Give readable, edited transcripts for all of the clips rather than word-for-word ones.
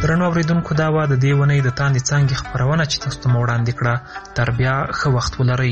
درنو اوریدونکو دا وه د دې اونۍ د تاندې څانګې خپرونه چې تاسو ته مو وړاندې کړه. تر بیا ښه وخت ولرئ.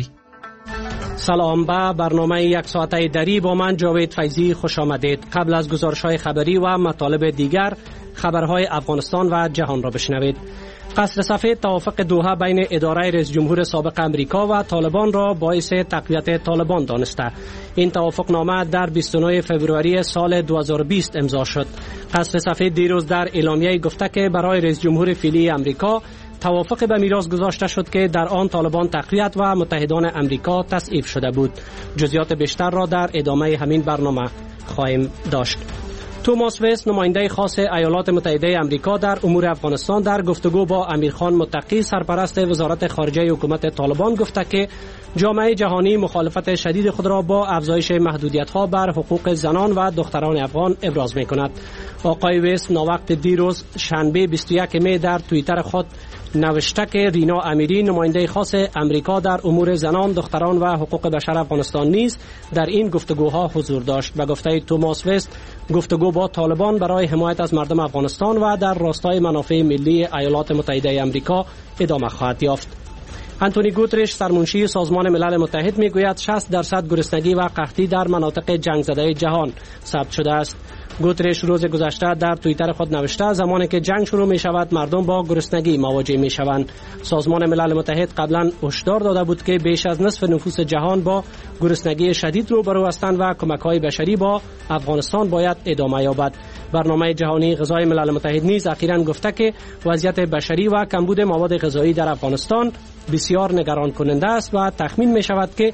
سلام به برنامه یک ساعته دری با من جاوید فیضی خوش آمدید. قبل از گزارش‌های خبری و مطالب دیگر خبرهای افغانستان و جهان را بشنوید. قصر سفید توافق دوحه بین اداره رئیس جمهور سابق امریکا و طالبان را باعث تقویت طالبان دانسته. این توافق نامه در 29 فوریه سال 2020 امضا شد. قصر سفید دیروز در اعلامیه گفته که برای رئیس جمهور فعلی امریکا توافق به میراث گذاشته شد که در آن طالبان تقویت و متحدان امریکا تصویب شده بود. جزئیات بیشتر را در ادامه همین برنامه خواهیم داشت. توماس وست نماینده خاص ایالات متحده امریکا در امور افغانستان در گفتگو با امیرخان متقی سرپرست وزارت خارجه حکومت طالبان گفته که جامعه جهانی مخالفت شدید خود را با افزایش محدودیت‌ها بر حقوق زنان و دختران افغان ابراز می‌کند. آقای وست ناوقت دیروز شنبه 21 می در توییتر خود نوشته که رینا امیری نماینده خاص امریکا در امور زنان، دختران و حقوق بشر افغانستان نیز در این گفتگوها حضور داشت. به گفته توماس وست گفتگو با طالبان برای حمایت از مردم افغانستان و در راستای منافع ملی ایالات متحده امریکا ادامه خواهد یافت. آنتونی گوترش سرمنشی سازمان ملل متحد میگوید 60% گرسنگی و قحطی در مناطق جنگ زده جهان ثبت شده است. گوترش روز گذشته در توییتر خود نوشته زمانی که جنگ شروع می شود مردم با گرسنگی مواجه می شوند. سازمان ملل متحد قبلا هشدار داده بود که بیش از نصف نفوس جهان با گرسنگی شدید روبرو هستند و کمک‌های بشری با افغانستان باید ادامه یابد. برنامه جهانی غذای ملل متحد نیز اخیراً گفته که وضعیت بشری و کمبود مواد غذایی در افغانستان بسیار نگران کننده است و تخمین می شود که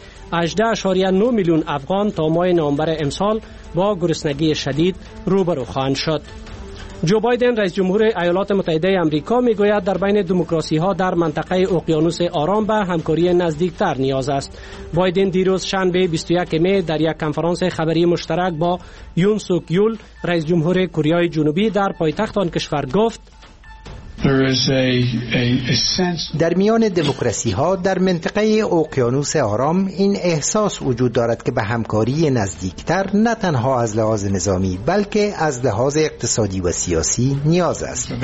18.9 میلیون افغان تا ماه نوامبر امسال با گرسنگی شدید روبرو خواهند شد. جو بایدن رئیس جمهور ایالات متحده آمریکا میگوید در بین دموکراسی ها در منطقه اقیانوس آرام به همکاری نزدیکتر نیاز است. بایدن دیروز شنبه 21 می در یک کنفرانس خبری مشترک با یون سوک یول رئیس جمهور کره جنوبی در پایتخت آن کشور گفت در میان دموکراسی ها در منطقه اقیانوس آرام این احساس وجود دارد که به همکاری نزدیکتر نه تنها از لحاظ نظامی بلکه از لحاظ اقتصادی و سیاسی نیاز است.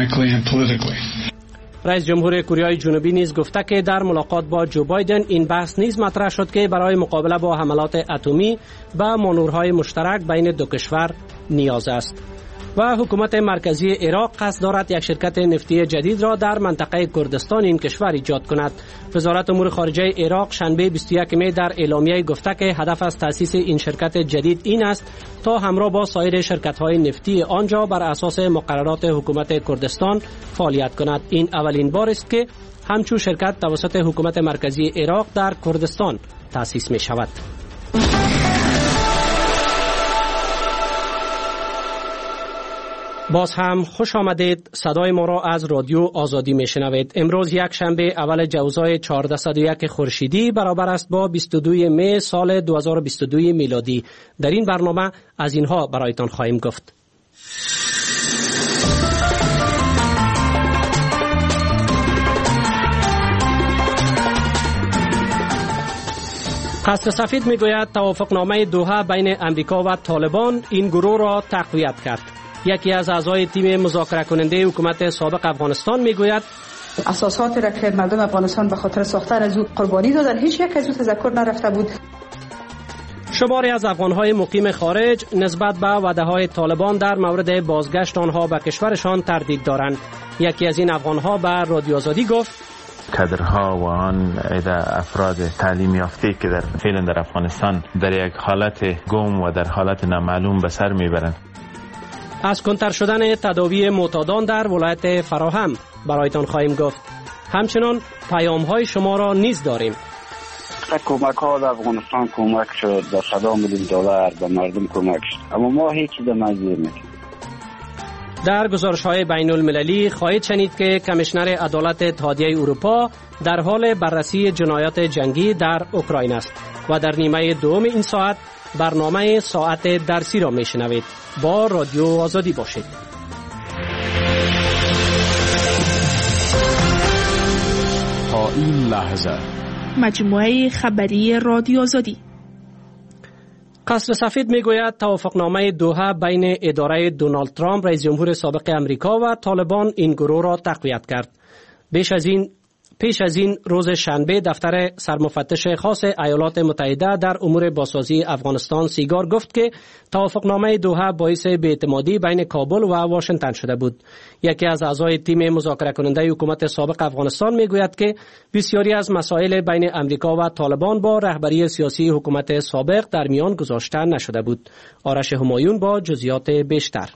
رئیس جمهور کره جنوبی نیز گفته که در ملاقات با جو بایدن این بحث نیز مطرح شد که برای مقابله با حملات اتمی به مانورهای مشترک بین دو کشور نیاز است. و حکومت مرکزی عراق قصد دارد یک شرکت نفتی جدید را در منطقه کردستان این کشور ایجاد کند. وزارت امور خارجه عراق شنبه 21 می در اعلامیه گفته که هدف از تأسیس این شرکت جدید این است تا همراه با سایر شرکت‌های نفتی آنجا بر اساس مقررات حکومت کردستان فعالیت کند. این اولین بار است که همچون شرکت توسط حکومت مرکزی عراق در کردستان تأسیس می شود. باز هم خوش آمدید. صدای ما را از رادیو آزادی میشنوید. امروز یک شنبه اول جوزای 1401 خورشیدی برابر است با 22 می سال 2022 میلادی. در این برنامه از اینها برایتان خواهیم گفت. قصر سفید میگوید توافقنامه دوحه بین امریکا و طالبان این گروه را تقویت کرد. یکی از اعضای تیم مذاکره کننده حکومت سابق افغانستان میگوید اساسات را که مردم افغانستان به خاطر ساختن از او قربانی دادن هیچ یک از او تذکر نرفته بود. شماری از افغانهای مقیم خارج نسبت به وعده‌های طالبان در مورد بازگشت آنها به کشورشان تردید دارند. یکی از این افغانها به رادیو آزادی گفت کادرها و آن افراد تعلیم یافته که در فعلا در افغانستان در یک حالت گم و در حالت نامعلوم به سر میبرند. از کنتر شدن تداوی معتادان در ولایت فراهم برایتان خواهیم گفت. همچنان پیام‌های شما را نیز داریم. کمک‌ها در افغانستان کمک شد، با 100 میلیون دلار به مردم کمک شد، اما ما هیچ چیز نگیر نکنیم. در گزارش‌های بین‌المللی خواهید شنید که کمیشنر عدالت اتحادیه اروپا در حال بررسی جنایات جنگی در اوکراین است و در نیمه دوم این ساعت برنامه ساعت درسی را میشنوید. با رادیو آزادی باشید. تا این لحظه مجموعه خبری رادیو آزادی. قصر سفید میگوید توافقنامه دوحه بین اداره دونالد ترامپ رئیس جمهور سابق امریکا و طالبان این گروه را تقویت کرد. پیش از این روز شنبه دفتر سرمفتش خاص ایالات متحده در امور بازسازی افغانستان سیگار گفت که توافقنامه دوحه باعث بی‌اعتمادی بین کابل و واشنگتن شده بود. یکی از اعضای تیم مذاکره کننده حکومت سابق افغانستان میگوید که بسیاری از مسائل بین امریکا و طالبان با رهبری سیاسی حکومت سابق در میان گذاشته نشده بود. آرش همایون با جزئیات بیشتر.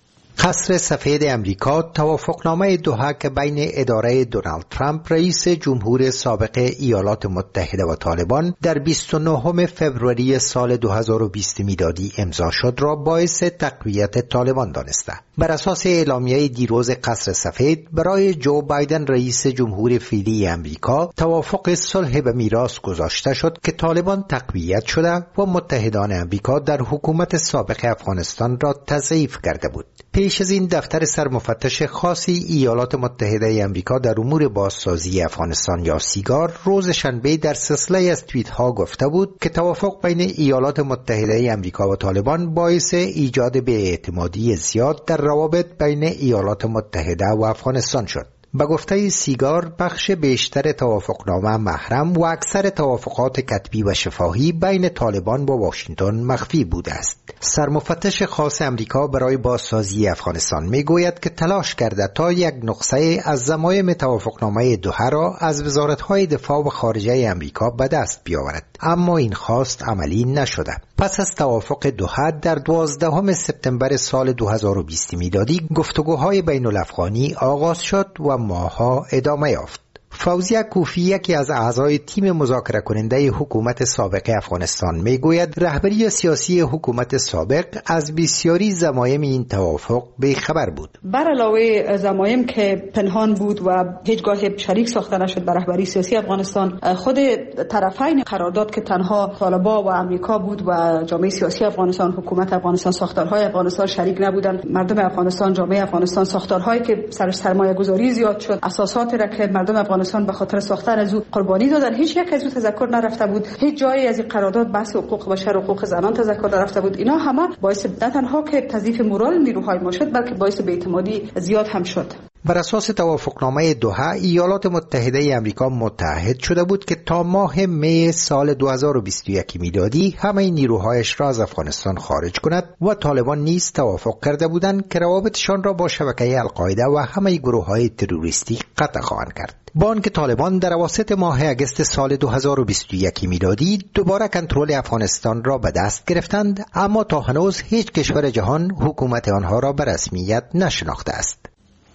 قصر سفید امریکا توافقنامه دوحه که بین اداره دونالد ترامپ رئیس جمهور سابق ایالات متحده و طالبان در 29 فوریه سال 2020 میلادی امضا شد را باعث تقویت طالبان دانسته. بر اساس اعلامیه دیروز قصر سفید برای جو بایدن رئیس جمهور فعلی امریکا توافق صلح به میراث گذاشته شد که طالبان تقویت شده و متحدان امریکا در حکومت سابق افغانستان را تضعیف کرده بود. پیش از این دفتر سرمفتش خاصی ایالات متحده امریکا در امور بازسازی افغانستان یا سیگار روز شنبه در سلسله از توییت ها گفته بود که توافق بین ایالات متحده امریکا و طالبان باعث ایجاد بی‌اعتمادی زیاد در روابط بین ایالات متحده و افغانستان شد. به گفته سیگار بخش بیشتر توافقنامه محرم و اکثر توافقات کتبی و شفاهی بین طالبان با واشنگتن مخفی بوده است. سرمفتش خاص امریکا برای بازسازی افغانستان میگوید که تلاش کرده تا یک نسخه از ضمایم توافقنامه دوحه را از وزارت‌های دفاع و خارجه امریکا به دست بیاورد، اما این خواست عملی نشده. پس از توافق دوحه در 12 سپتامبر سال 2020 میلادی گفتگوهای بین الافغانی آغاز شد و ماه‌ها ادامه یافت. فوزیه کوفی یکی از اعضای تیم مذاکره کننده حکومت سابق افغانستان میگوید رهبری سیاسی حکومت سابق از بسیاری ضمایم این توافق بی‌خبر بود. بر علاوه ضمایم که پنهان بود و هیچگاه شریک ساخته نشد بر رهبری سیاسی افغانستان، خود طرفین قرارداد که تنها طالبان و امریکا بود و جامعه سیاسی افغانستان، حکومت افغانستان، ساختارهای افغانستان شریک نبودند. مردم افغانستان، جامعه افغانستان، ساختارهایی که سرش سرمایه‌گذاری زیاد شد، اساساتی را که مردم افغانستان به خاطر ساختن از او قربانی دادن، هیچ یک از او تذکر نرفته بود. هیچ جایی از این قرارداد بحث حقوق بشر و حقوق زنان تذکر نرفته بود. اینا همه باعث نه تنها که تضعیف مورال نیروهای ما شد، بلکه باعث بی‌اعتمادی زیاد هم شد. بر اساس توافقنامه دوحه ایالات متحده امریکا متحد شده بود که تا ماه می سال 2021 میلادی همه نیروهایش را از افغانستان خارج کند و طالبان نیز توافق کرده بودند که روابطشان را با شبکه القاعده و همه گروه‌های تروریستی قطع خواهند کرد. با آنکه طالبان در اواسط ماه اگست سال 2021 میلادی دوباره کنترل افغانستان را به دست گرفتند، اما تا هنوز هیچ کشور جهان حکومت آنها را به رسمیت نشناخته است.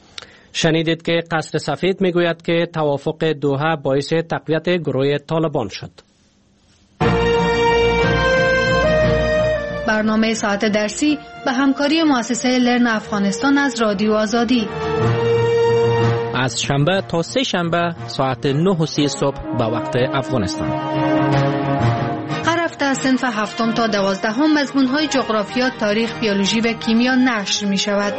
شنیدید که قصر سفید میگوید که توافق دوحه باعث تقویت گروه طالبان شد. برنامه ساعت درسی به همکاری مؤسسه لرن افغانستان از رادیو آزادی از شنبه تا سه شنبه ساعت 9:30 صبح به وقت افغانستان. هر هفته از صنف 7 تا 12 مضمون‌های جغرافیا، تاریخ، بیولوژی و کیمیا نشر می شود.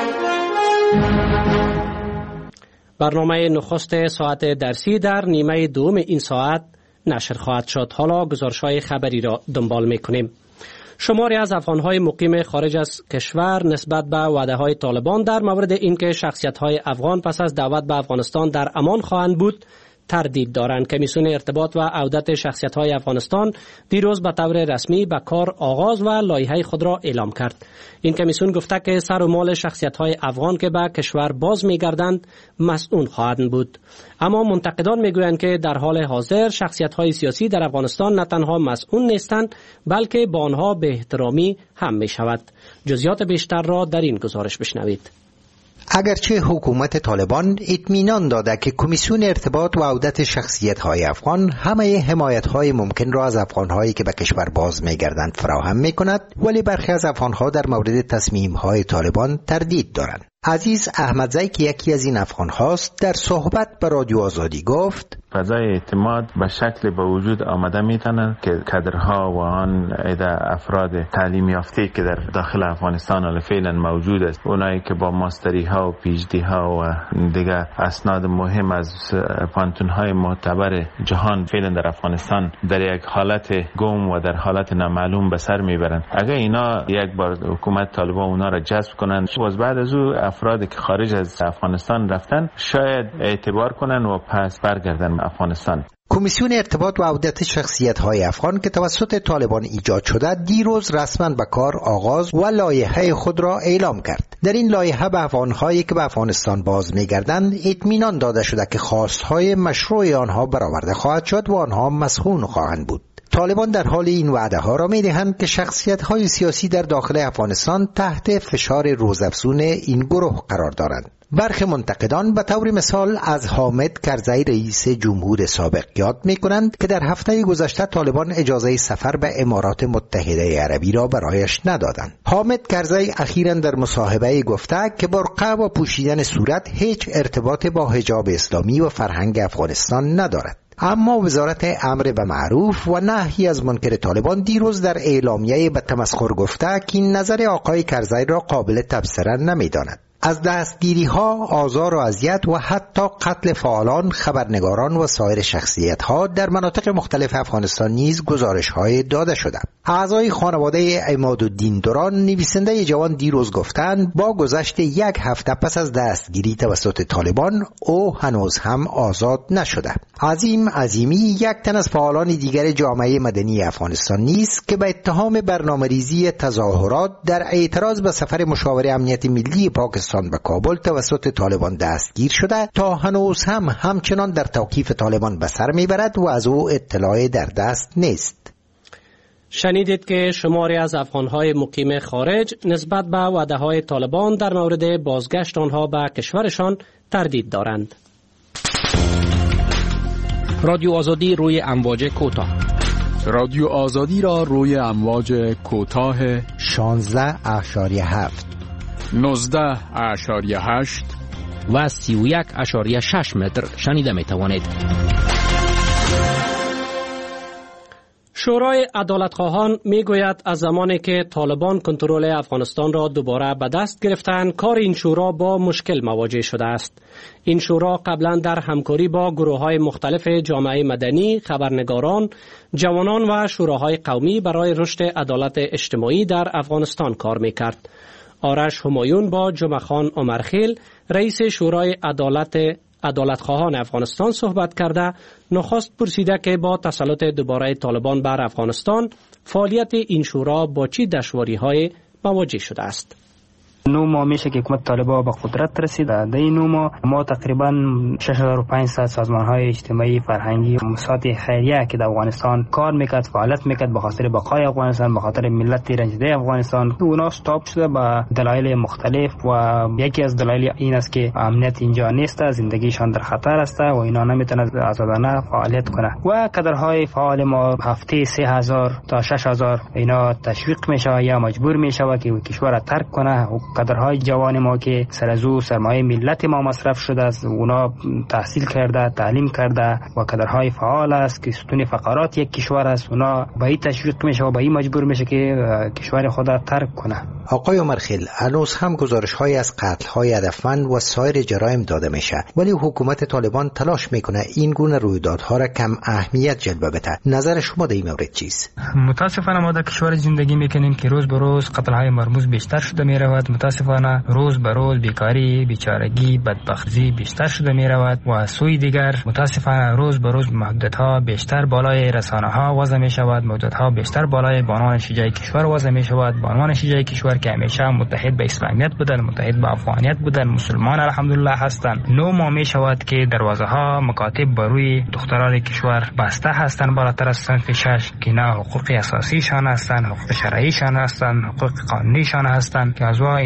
برنامه نخست ساعت درسی در نیمه دوم این ساعت نشر خواهد شد. حالا گزارش‌های خبری را دنبال می‌کنیم. شماری از افغان‌های مقیم خارج از کشور نسبت به وعده‌های طالبان در مورد اینکه شخصیت‌های افغان پس از دعوت به افغانستان در امان خواهند بود تردید دارند. کمیسیون ارتباط و عودت شخصیت‌های افغانستان دیروز به طور رسمی به کار آغاز و لایحه خود را اعلام کرد. این کمیسیون گفته که سر و مال شخصیت‌های افغان که به کشور باز می‌گردند مسئول خواهند بود. اما منتقدان می‌گویند که در حال حاضر شخصیت‌های سیاسی در افغانستان نه تنها مسئول نیستند، بلکه با آنها به احترامی هم می‌شود. جزئیات بیشتر را در این گزارش بشنوید. اگرچه حکومت طالبان اطمینان داده که کمیسیون ارتباط و عودت شخصیت‌های افغان همه حمایت‌های ممکن را از افغان‌هایی که به کشور باز می‌گردند فراهم می‌کند، ولی برخی از افغان‌ها در مورد تصمیم‌های طالبان تردید دارند. عزیز احمدزی که یکی از این افغان‌هاست در صحبت با رادیو آزادی گفت: فضای اعتماد به شکل به وجود آمده میتونن که کادرها و آن افراد تعلیم یافته که در داخل افغانستان حال فعلا موجود است، اونایی که با ماستری ها و پی اچ دی ها و دیگر اسناد مهم از پانتون های معتبر جهان فعلا در افغانستان در یک حالت گم و در حالت نامعلوم به سر میبرند. اگر اینا یک بار حکومت طالبان اونا را جذب کنند و بعد از او افرادی که خارج از افغانستان رفتن شاید اعتبار کنند و پس برگردن افغانستان. کمیسیون ارتباط و عودت شخصیت‌های افغان که توسط طالبان ایجاد شده دیروز رسما به کار آغاز و لایحه خود را اعلام کرد. در این لایحه به افغان‌هایی که به افغانستان باز می‌گردند اطمینان داده شده که خواست‌های مشروع آنها برآورده خواهد شد و آنها مسئول خواهند بود. طالبان در حال این وعده‌ها را می‌دهند که شخصیت‌های سیاسی در داخل افغانستان تحت فشار روزافزون این گروه قرار دارند. برخی منتقدان به طور مثال از حامد کرزی رئیس جمهور سابق یاد می‌کنند که در هفته گذشته طالبان اجازه سفر به امارات متحده عربی را برایش ندادند. حامد کرزی اخیراً در مصاحبه گفته که برقع و پوشیدن صورت هیچ ارتباط با حجاب اسلامی و فرهنگ افغانستان ندارد. اما وزارت امر به معروف و نهی از منکر طالبان دیروز در اعلامیه به تمسخر گفته که این نظر آقای کرزی را قابل تبصره نمی‌داند. از دستگیری‌ها، آزار و اذیت و حتی قتل فعالان، خبرنگاران و سایر شخصیت‌ها در مناطق مختلف افغانستان نیز گزارش‌های داده شده. اعضای خانواده عمادالدین دوران نویسنده جوان دیروز گفتند با گذشت یک هفته پس از دستگیری توسط طالبان او هنوز هم آزاد نشده. عظیم عظیمی یک تن از فعالان دیگر جامعه مدنی افغانستان نیست که به اتهام برنامه‌ریزی تظاهرات در اعتراض به سفر مشاور امنیت ملی پاکستان به کابل توسط طالبان دستگیر شده تا هنوز هم همچنان در توقیف طالبان به سر میبرد و از او اطلاع در دست نیست. شنیدید که شماری از افغانهای مقیم خارج نسبت به وعده‌های طالبان در مورد بازگشت آنها به کشورشان تردید دارند. رادیو آزادی روی امواج کوتاه. رادیو آزادی را روی امواج کوتاه 16.7 19.8 و 31.6 متر شنیده می توانید. شورای عدالتخواهان می گوید از زمانی که طالبان کنترل افغانستان را دوباره به دست گرفتند کار این شورا با مشکل مواجه شده است. این شورا قبلا در همکاری با گروه‌های مختلف جامعه مدنی، خبرنگاران، جوانان و شوراهای قومی برای رشد عدالت اجتماعی در افغانستان کار می کرد. آرش همایون با جمعه خان عمرخیل رئیس شورای عدالتخواهان افغانستان صحبت کرده نخست پرسیده که با تسلط دوباره طالبان بر افغانستان فعالیت این شورا با چه دشواری‌های مواجه شده است. 9 ماه میشه که حکومت طالبان به قدرت رسید. در این 9 ماه ما تقریبا 6500 سازمان‌های اجتماعی، فرهنگی و مؤسسات خیریه که در افغانستان کار میکرد، فعالیت میکرد به خاطر بقای افغانستان، به خاطر ملت رنجیده افغانستان، اونا استاپ شده به دلایل مختلف و یکی از دلایل این است که امنیت اینجا نیست، زندگیشان در خطر است و اینا نمیتونن آزادانه فعالیت کنه. و کادرهای فعال ما هفته 3000 تا 6000 اینا تشویق میشه یا مجبور میشه که کشور را ترک کنه. کادرهای جوان ما که سر از او سرمایه ملت ما مصرف شده است، اونا تحصیل کرده، تعلیم کرده و کادرهای فعال است که ستون فقرات یک کشور است، اونا به این تشویق میشه و به این مجبور میشه که کشور خود را ترک کنه. آقای عمرخیل، هنوز هم گزارش‌های از قتل‌های هدفمند و سایر جرایم داده میشه، ولی حکومت طالبان تلاش میکنه این گونه رویدادها را کم اهمیت جلوه بده. نظر شما در این مورد چیست؟ متاسفانه ما در کشور زندگی میکنیم که روز به روز قتل‌های مرموز بیشتر شده میرود. متاسفانه روز به روز بیکاری، بیچارگی، بدبختی بیشتر شده میرود و از سوی دیگر متاسفانه روز به روز محدودها بیشتر بالای رسانه‌ها وضع میشود، محدودها بیشتر بالای بانوان شجاع کشور وضع میشود. بانوان شجاع کشور که همیشه متحد به اسلامیت بودن، متحد به افغانیت بودن، مسلمان الحمدلله هستند. 9 ماه می شود که دروازه‌ها مکاتب بر روی دختران کشور بسته هستند بالاتر از صنف 6 که نه حقوق اساسیشان هستند، حقوق شرعیشان هستند، حقوق قانونیشان هستند که از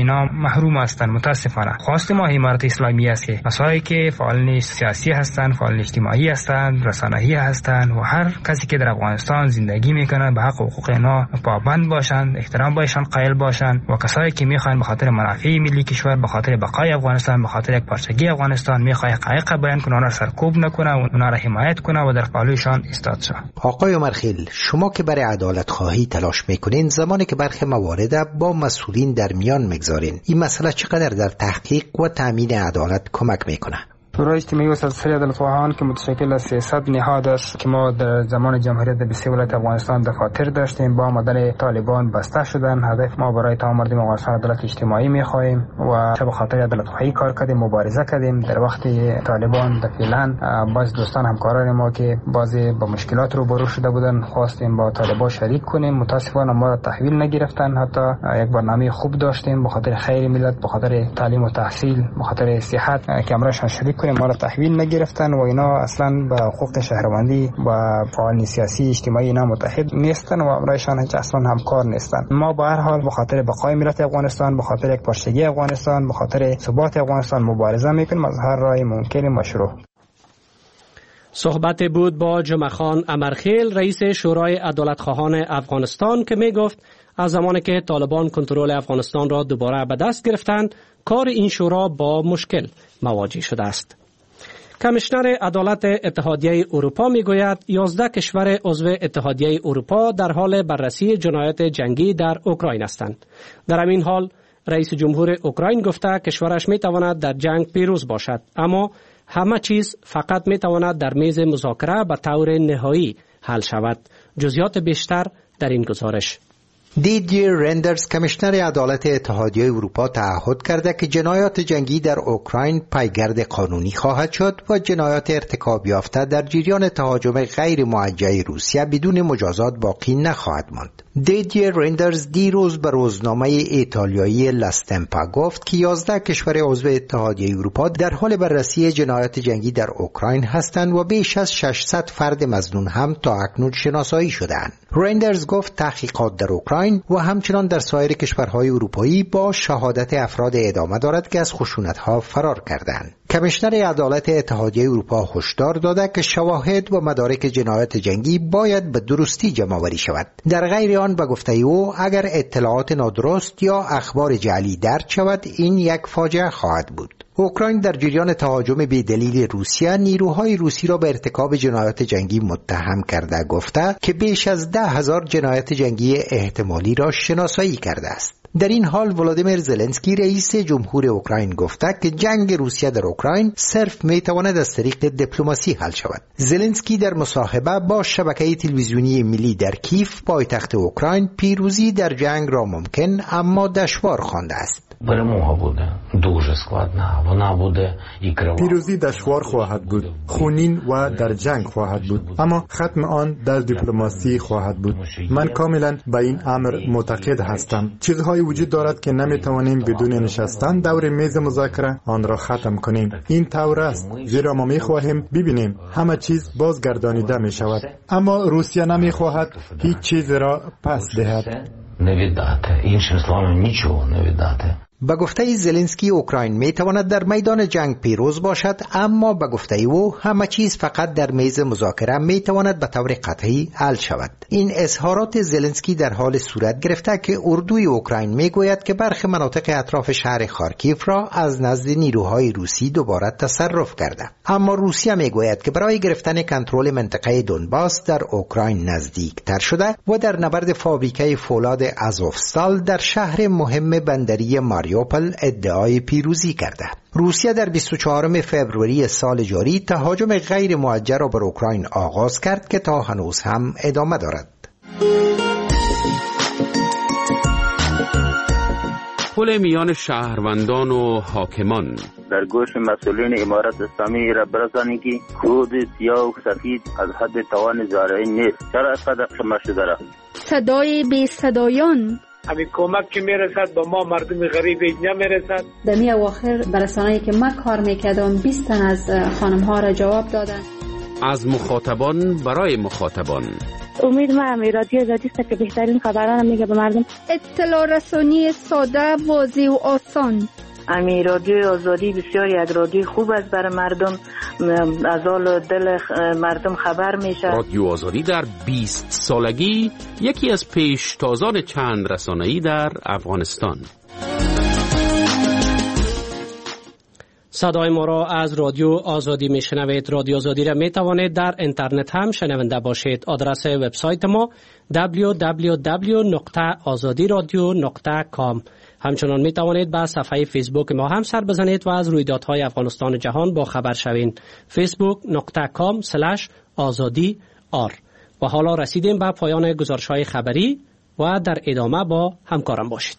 اینا محروم هستند. متاسفانه خواست ما امارت اسلامی است که کسایی که فعالان سیاسی هستند، فعالان اجتماعی هستند، رسانه‌ای هستند و هر کسی که در افغانستان زندگی میکنه به حق و حقوق اینا پابند باشند، احترام باشند، قائل باشند و کسایی که میخواین به خاطر منافع ملی کشور، به خاطر بقای افغانستان، به خاطر یک پارچگی افغانستان میخواد حقایق بیان کنه، اونا را سرکوب نکنه و اونا را حمایت کنه و در پالوشان ایستاد شود. آقای عمرخیل، شما که برای عدالت خواهی تلاش میکنین، زمانی که برخی موارد با مسئولین در میان میگذارین، این مسئله چقدر در تحقیق و تامین عدالت کمک میکنه؟ شورای اجتماعی و سلسله عدالت‌خواهان که متشکل از 300 نهاد است که ما در زمان جمهوریت 20 ولایت افغانستان دفاتر داشتیم، با آمدن طالبان بسته شدن. هدف ما برای تمام مردم افغانستان عدالت اجتماعی می‌خواهیم و به خاطر عدالت‌خواهی کار کردیم، مبارزه کردیم. در وقت طالبان فعلا باز دوستان همکاران ما که بعضی با مشکلات روبرو شده بودن خواستیم با طالبان شریک کنیم. متاسفانه ما را تحویل نگرفتن. حتی یک برنامه خوب داشتیم به خاطر خیر ملت، به خاطر تعلیم و تحصیل، به خاطر صحت که امرشان شریک ما را تحویل نگرفتن و اینا اصلا با حقوق شهروندی و فعالان سیاسی اجتماعی اینا متحد نیستن و امرایشان هیچ اصلا همکار نیستن. ما به هر حال به خاطر بقای ملت افغانستان، به خاطر یک پارچگی افغانستان، به خاطر ثبات افغانستان مبارزه میکنیم از هر راه ممکن مشروع. صحبت بود با جمعه خان امرخیل، رئیس شورای عدالتخواهان افغانستان، که می گفت از زمانی که طالبان کنترل افغانستان را دوباره به دست گرفتند، کار این شورا با مشکل مواجه شده است. کمیشنر عدالت اتحادیه اروپا میگوید 11 کشور عضو اتحادیه اروپا در حال بررسی جنایات جنگی در اوکراین هستند. در همین حال رئیس جمهور اوکراین گفته کشورش میتواند در جنگ پیروز باشد، اما همه چیز فقط میتواند در میز مذاکره به طور نهایی حل شود. جزئیات بیشتر در این گزارش. دیدیر رندرز، کمیشنر عدالت اتحادیه اروپا، تعهد کرده که جنایات جنگی در اوکراین پایگرد قانونی خواهد شد و جنایات ارتکاب یافته در جریان تهاجم غیر موجه روسیه بدون مجازات باقی نخواهد ماند. دیدیر رندرز دیروز به روزنامه ایتالیایی لاستمپا گفت که 11 کشور عضو اتحادیه اروپا در حال بررسی جنایات جنگی در اوکراین هستند و بیش از 600 فرد مظنون هم تا اکنون شناسایی شدند. رندرز گفت تحقیقات در اوکراین و همچنان در سایر کشورهای اروپایی با شهادت افراد ادامه دارد که از خشونت‌ها فرار کردند. کمیشنر عدالت اتحادیه اروپا هشدار داده که شواهد و مدارک جنایات جنگی باید به درستی جمع‌آوری شود. در غیر آن به گفته او اگر اطلاعات نادرست یا اخبار جعلی درج شود این یک فاجعه خواهد بود. اوکراین در جریان تهاجم بی‌دلیل روسیه نیروهای روسی را به ارتکاب جنایات جنگی متهم کرده گفته که بیش از 10,000 جنایت جنگی احتمالی را شناسایی کرده است. در این حال ولادیمیر زلنسکی رئیس جمهور اوکراین گفته که جنگ روسیه در اوکراین صرف میتواند از طریق دیپلماسی حل شود. زلنسکی در مصاحبه با شبکه تلویزیونی ملی در کیف پایتخت اوکراین پیروزی در جنگ را ممکن اما دشوار خوانده است. پیروزی دشوار خواهد بود، خونین و در جنگ خواهد بود، اما ختم آن در دیپلماسی خواهد بود. من کاملا به این امر معتقد هستم. چیزهایی وجود دارد که نمیتوانیم بدون نشستن دور میز مذاکره آن را ختم کنیم. این طور است، زیرا ما میخواهیم ببینیم همه چیز بازگردانیده می شود، اما روسیه نمیخواهد هیچ چیز را پس دهد. іншими словами нічого не віддати. به گفته زلنسکی اوکراین میتواند در میدان جنگ پیروز باشد، اما به گفته او همه چیز فقط در میز مذاکره میتواند به طور قطعی حل شود. این اظهارات زلنسکی در حال صورت گرفته که اردوی اوکراین میگوید که برخی مناطق اطراف شهر خارکیف را از نزد نیروهای روسی دوباره تصرف کرده، اما روسیه میگوید که برای گرفتن کنترل منطقه دونباس در اوکراین نزدیک تر شده و در نبرد فابریکه فولاد آزوفستال در شهر مهم بندری ماریوپول ادعای پیروزی کرده. روسیه در 24 فوریه سال جاری تهاجم غیر موجه را بر اوکراین آغاز کرد که تا هنوز هم ادامه دارد. پل میان شهروندان و حاکمان در گوش مسئولین امارت اسلامی را برسانید که کود سیاه و سفید از حد توان زارعین نیست. چرا اینقدر شما شده را؟ صدای بی صدایان همین کمک که میرسد با ما مردم غریب نمیرسد. در می اواخر برسانه‌ای که من کار میکردم 20 تن از خانم ها را جواب دادن. از مخاطبان برای مخاطبان امید ما رادیو آزادی است که بهترین خبران میگه به مردم. اطلاع رسانی ساده، واضح و آسان. امی رادیو آزادی بسیار یک رادیو خوب است برای مردم، از حال دل مردم خبر میشه. رادیو آزادی در 20 سالگی یکی از پیشتازان چند رسانه‌ای در افغانستان. صدای ما را از رادیو آزادی میشنوید. رادیو آزادی را می توانید در اینترنت هم شنونده باشید. آدرس وبسایت ما www.azadiradio.com. همچنان می توانید به صفحه فیسبوک ما هم سر بزنید و از رویدادهای افغانستان و جهان با خبر شوید. facebook.com/azadi.r. و حالا رسیدیم به پایان گزارش‌های خبری و در ادامه با همکارم باشید.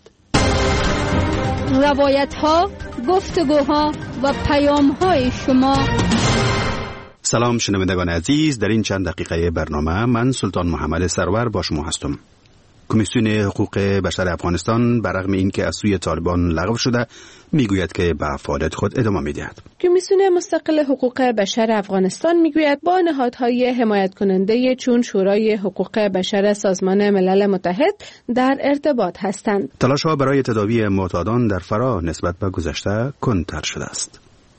روایت‌ها، گفتگوها و پیام‌های شما. سلام شنوندگان عزیز، در این چند دقیقه برنامه من سلطان محمد سرور با شما هستم. کمیسیون حقوق بشر افغانستان برغم اینکه از سوی طالبان لغو شده میگوید که به فعالیت خود ادامه میدهد. کمیسیون مستقل حقوق بشر افغانستان میگوید با نهادهای حمایت کننده چون شورای حقوق بشر سازمان ملل متحد در ارتباط هستند. تلاش‌ها برای تداوی معتادان در فرا نسبت به گذشته کندتر شده است.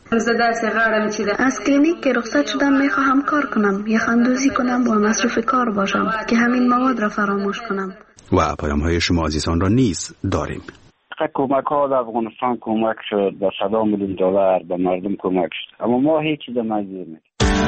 از کلینیک که رخصت شدم میخواهم کار کنم، یخ‌اندوزی کنم و مصروف کار باشم که همین مواد را فراموش کنم. و پیام‌های شما عزیزان را نیز داریم. کمک‌ها در افغانستان کمک شد، با $100 میلیون به مردم کمک شد، اما ما هیچ چیز نمی‌دونیم.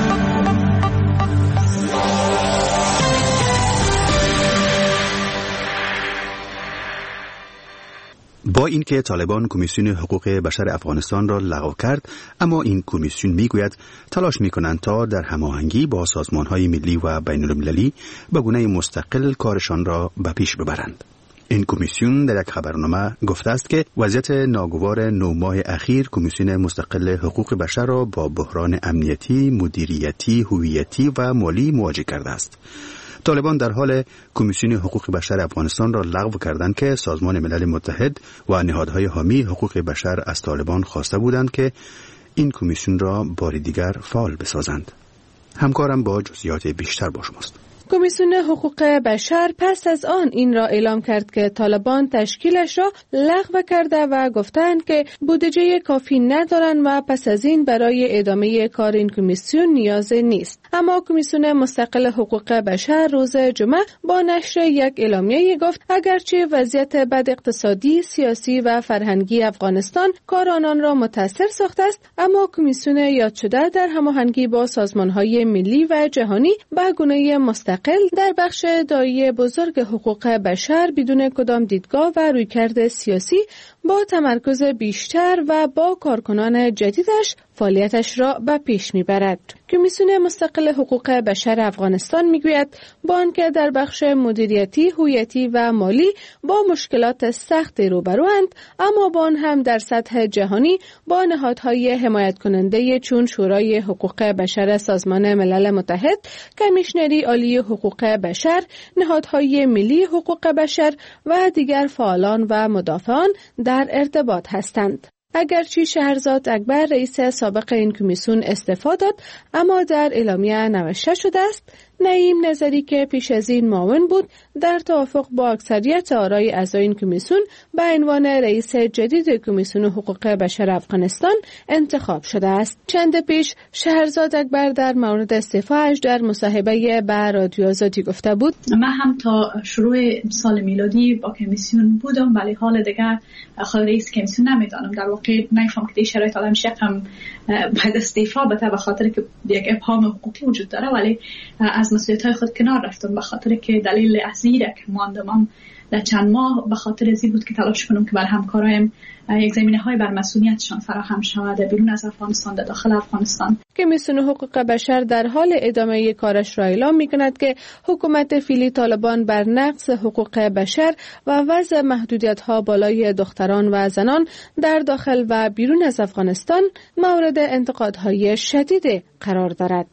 با اینکه طالبان کمیسیون حقوق بشر افغانستان را لغو کرد، اما این کمیسیون میگوید تلاش میکنند تا در هماهنگی با سازمانهای ملی و بین المللی به گونه مستقل کارشان را به پیش ببرند. این کمیسیون در یک خبرنامه گفته است که وضعیت ناگوار 9 ماه اخیر کمیسیون مستقل حقوق بشر را با بحران امنیتی، مدیریتی، هویتی و مالی مواجه کرده است. طالبان در حال کمیسیون حقوق بشر افغانستان را لغو کردند که سازمان ملل متحد و نهادهای حامی حقوق بشر از طالبان خواسته بودند که این کمیسیون را بار دیگر فعال بسازند. همکارم با جزئیات بیشتر با شماست. کمیسیون حقوق بشر پس از آن این را اعلام کرد که طالبان تشکیلش را لغو کرده و گفتند که بودجه کافی ندارند و پس از این برای ادامه کار این کمیسیون نیاز نیست. اما کمیسیون مستقل حقوق بشر روز جمعه با نشر یک اعلامیه گفت اگرچه وضعیت بد اقتصادی، سیاسی و فرهنگی افغانستان کار آنان را متاثر ساخته است، اما کمیسیون یاد شده در هماهنگی با سازمان‌های ملی و جهانی به گونه مستقل در بخش دایی بزرگ حقوق بشر بدون کدام دیدگاه و رویکرد سیاسی با تمرکز بیشتر و با کارکنان جدیدش فعالیتش را به پیش میبرد. کمیسیون مستقل حقوق بشر افغانستان میگوید با آنکه در بخش مدیریتی، هویتی و مالی با مشکلات سخت روبروند، اما با آن هم در سطح جهانی با نهادهای حمایت کننده چون شورای حقوق بشر سازمان ملل متحد، کمیشنری عالی حقوق بشر، نهادهای ملی حقوق بشر و دیگر فعالان و مدافعان در ارتباط هستند. اگرچه شهرزاد اکبر رئیس سابق این کمیسیون استعفا داد، اما در اعلامیه نوشته شده است نعیم نظری که پیش از این معاون بود در توافق با اکثریت آرای اعضای این کمیسیون به عنوان رئیس جدید کمیسیون حقوق بشر افغانستان انتخاب شده است. چند پیش شهرزاد اکبر در مورد استعفاش در مصاحبه با رادیو آزادی گفته بود من هم تا شروع سال میلادی با کمیسیون بودم، ولی حال دیگر خود رئیس کمیسیون نمیدانم. در واقع نمیفهم که شرایط عالم شکم باید استعفا بده به خاطر که یک ابهام حقوقی وجود داره، ولی از مسئولیت‌های خود کنار رفتم به خاطر که دلیل اصلی که ماندم در چند ماه به خاطر ازی بود که تلاش کنم که بر همکارایم یک زمینه‌های بر مسئولیتشان فراهم شود بیرون از افغانستان در داخل افغانستان. کمیسیون حقوق بشر در حال ادامه کارش را اعلام می‌کند که حکومت فعلی طالبان بر نقض حقوق بشر و وضع محدودیت‌ها بالای دختران و زنان در داخل و بیرون از افغانستان مورد انتقادهای شدید قرار دارد.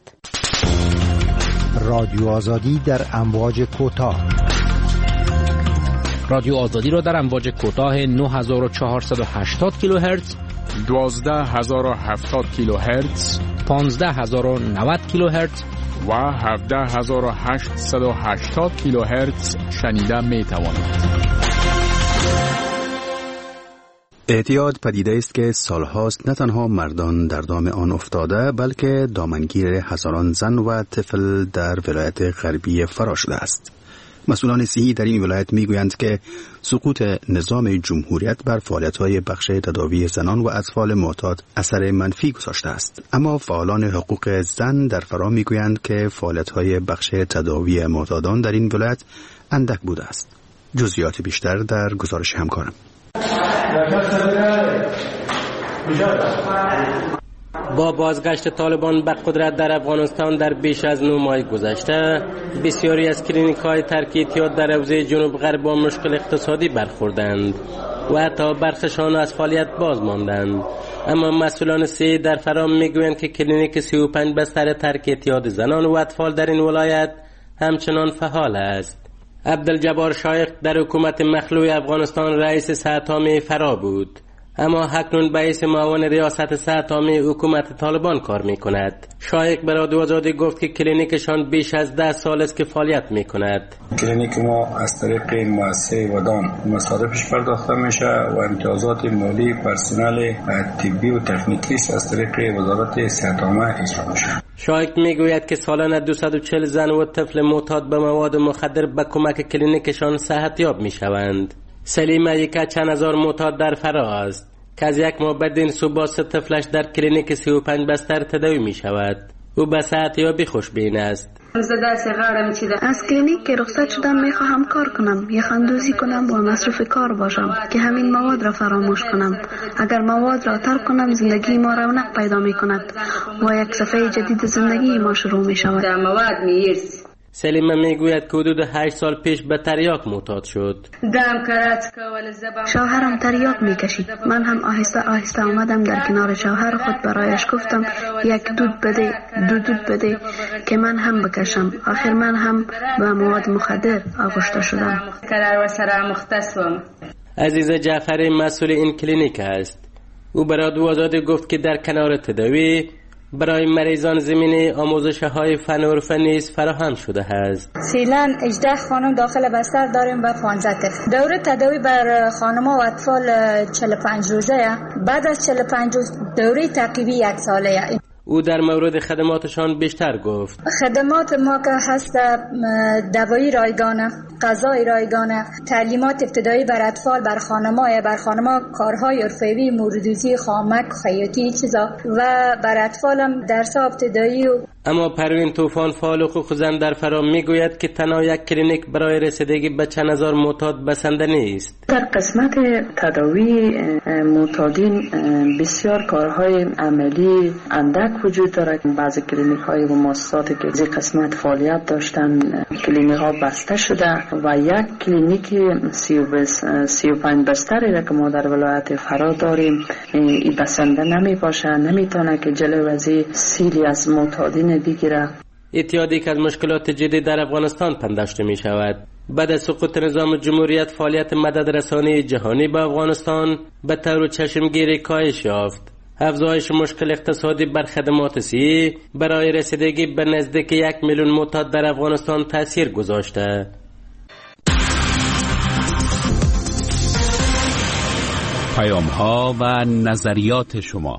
رادیو آزادی در امواج کوتاه. رادیو آزادی را در امواج کوتاه 9480 کیلوهرتز، 12070 کیلوهرتز، 15090 کیلوهرتز و 17880 کیلوهرتز شنیده می توانید. اعتیاد پدیده است که سالهاست نه تنها مردان در دام آن افتاده بلکه دامنگیر هزاران زن و طفل در ولایت غربی فرا شده است. مسئولان صحی در این ولایت میگویند که سقوط نظام جمهوریت بر فعالیت‌های بخش تداوی زنان و اطفال معتاد اثر منفی گذاشته است. اما فعالان حقوق زن در فرا میگویند که فعالیت‌های بخش تداوی معتادان در این ولایت اندک بوده است. جزئیات بیشتر در گزارش همکارم. با بازگشت طالبان به قدرت در افغانستان در بیش از 9 ماه گذشته، بسیاری از کلینیک‌های ترک اعتیاد در حوزه جنوب غرب با مشکل اقتصادی برخوردند و حتی برخشان از فعالیت باز ماندند. اما مسئولان صحی در فرام میگویند که کلینیک 35 بستر ترک اعتیاد زنان و اطفال در این ولایت همچنان فعال است. عبدالجبار شایخ در حکومت مخلوع افغانستان رئیس صحت عامه فرا بود، اما اکنون به حیث معاون ریاست صحت عامه حکومت طالبان کار می‌کند. شایخ به رادیو آزادی گفت که کلینیکشان بیش از 10 سال است که فعالیت می‌کند. کلینیک ما از طریق مؤسسه ودان مصارفش پرداخته میشه و امتیازات مالی پرسنل طبی و تکنیکی از طریق وزارت صحت عامه اجرا میشه. شایخ میگوید که سالانه 240 زن و طفل معتاد به مواد مخدر به کمک کلینیکشان صحتیاب میشوند. سلیمه یک چند هزار معتاد در فرا است که از یک ماه بعد این صبح 3 طفلش در کلینیک 35 بستر تداوی می شود. او به صحتیابی خوشبین است. از کلینیک که رخصت شدم میخواهم کار کنم، یخندوزی کنم و مصروف کار باشم که همین مواد را فراموش کنم. اگر مواد را ترک کنم زندگی ما رونق پیدا می کند و یک صفحه جدید زندگی ما شروع می شود. سلیمه میگوید که حدود 8 سال پیش به تریاک معتاد شد. شوهرم تریاک میکشید. من هم آهسته آهسته آمدم در کنار شوهر خود برایش گفتم یک دود بده که من هم بکشم. آخر من هم به مواد مخدر آغشته شدم. عزیز جعفری مسئول این کلینیک است. او برای رادیو آزادی گفت که در کنار تداوی برای مریضان زمینه آموزش‌های فن و عرفه نیز فراهم شده است. فعلا 18 خانم داخل بستر داریم و 15 طفل. دوره تداوی بر خانم‌ها و اطفال 45 روزه. بعد از 45 روز دوره تعقیبی 1 ساله. او در مورد خدماتشان بیشتر گفت. خدمات ما که هست دوایی رایگانه، غذای رایگانه، تعلیمات ابتدایی بر اطفال، بر خانم‌ها کارهای عرفی، موردوزی، خامک، خیاطی چیزا و بر اطفال هم درس ابتدایی. اما پروین طوفان فعال حقوق زن در فرام میگوید که تنها یک کلینیک برای رسیدگی به چند هزار معتاد بسنده نیست. در قسمت تداوی معتادین بسیار کارهای عملی اندک وجود دارد. بعضی کلینیک های و مؤسساتی که این قسمت فعالیت داشتن کلینیک ها بسته شده و یک کلینیک 35 بستری را که ما در ولایت فرا داریم این بسنده نمی باشه، نمیتونه که جلوی وضعی سیلی از معتادین بگیره. اعتیادی که از مشکلات جدی در افغانستان پنداشته می شود. بعد از سقوط نظام جمهوریت فعالیت مدد رسانی جهانی به افغانستان به طور چشمگیری کاهش یافت. افزایش مشکل اقتصادی بر خدمات صحی برای رسیدگی به نزدیک 1 میلیون معتاد در افغانستان تاثیر گذاشته. پیام‌ها و نظریات شما.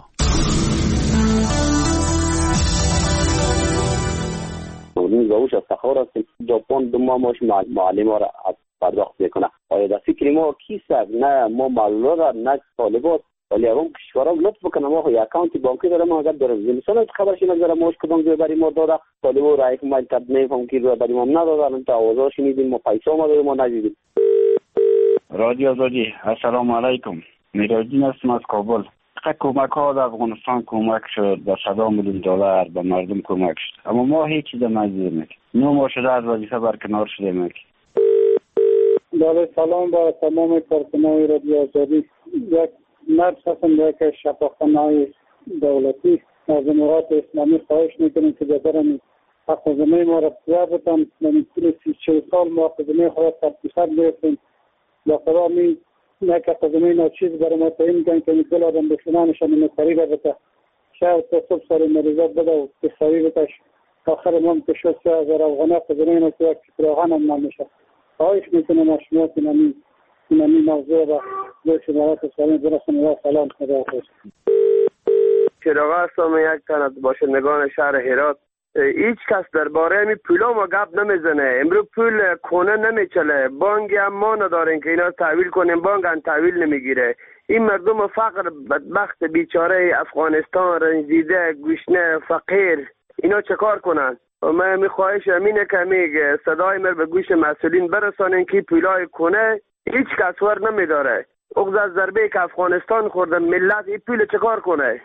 روش افتخار است ژاپن 2 ماه ماش معلم را پرداخت میکنه. آیا در فکر ما کیست؟ نه ما معلومات نه طالبات، ولی اون کشورها لطف بکنه ما یه اکانت بانکی دارم اگر دارم مثلا خبرش نظر ماش کدوم جای بری ما داده طالبو رای که ما تدنیف هم کی رو بری ما ندادن تا آوازا شنیدیم ما پیسا ما دادیم ما ندیدیم. رادیو آزادی السلام علیکم. میراجین هستم از کابل. کمک ها در افغانستان کمک شد و 100 میلیون دلار به مردم کمک شد، اما ما هیچ چیز نمی‌دونیم. 9 ماه شده از وظیفه برکنار شدیم. بله سلام با تمام کارکنان رادیو آزادی. یک مرد هستم یک شفاخانه دولتی از جمهوریت اسلامی خواهش میکنیم که ببرن حق زمین ما را بیابتن. من طول 30 سال ما حق زمین خود ترتیفت گرفتیم با خدا می نه که زمین چیز برای ما تعیین کن که میکل آدم بشنانشان نکاری بده شاید تا صبح سال مریضات بده و بخاری بتش آخر ما کشور 3000 افغان خودرین که یک فراغان هم نمیشه. خواهش میکنم شما که نمی موضوع را به شمارات سالین برسونید و سلام خدا حافظ. چراغ هستم، یک تن از باشندگان شهر هرات. هیچ کس درباره می پولا ما گپ نمیزنه. امروز پول کنه نمیچله، بانک هم ما نداریم که اینا تحویل کنیم، بانک هم تحویل نمیگیره. این مردم فقر بدبخت بیچاره افغانستان رنجیده گوشنه فقیر اینا چه کار کنن؟ من میخواهش امینه که میگه صدای من به گوش مسئولین برسانین که پولای کنه هیچ کس ور نمیداره. اغز از ضربه که افغانستان خورده ملت این پول چه کار کنه؟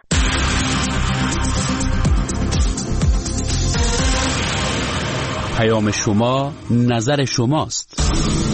پیام شما نظر شماست.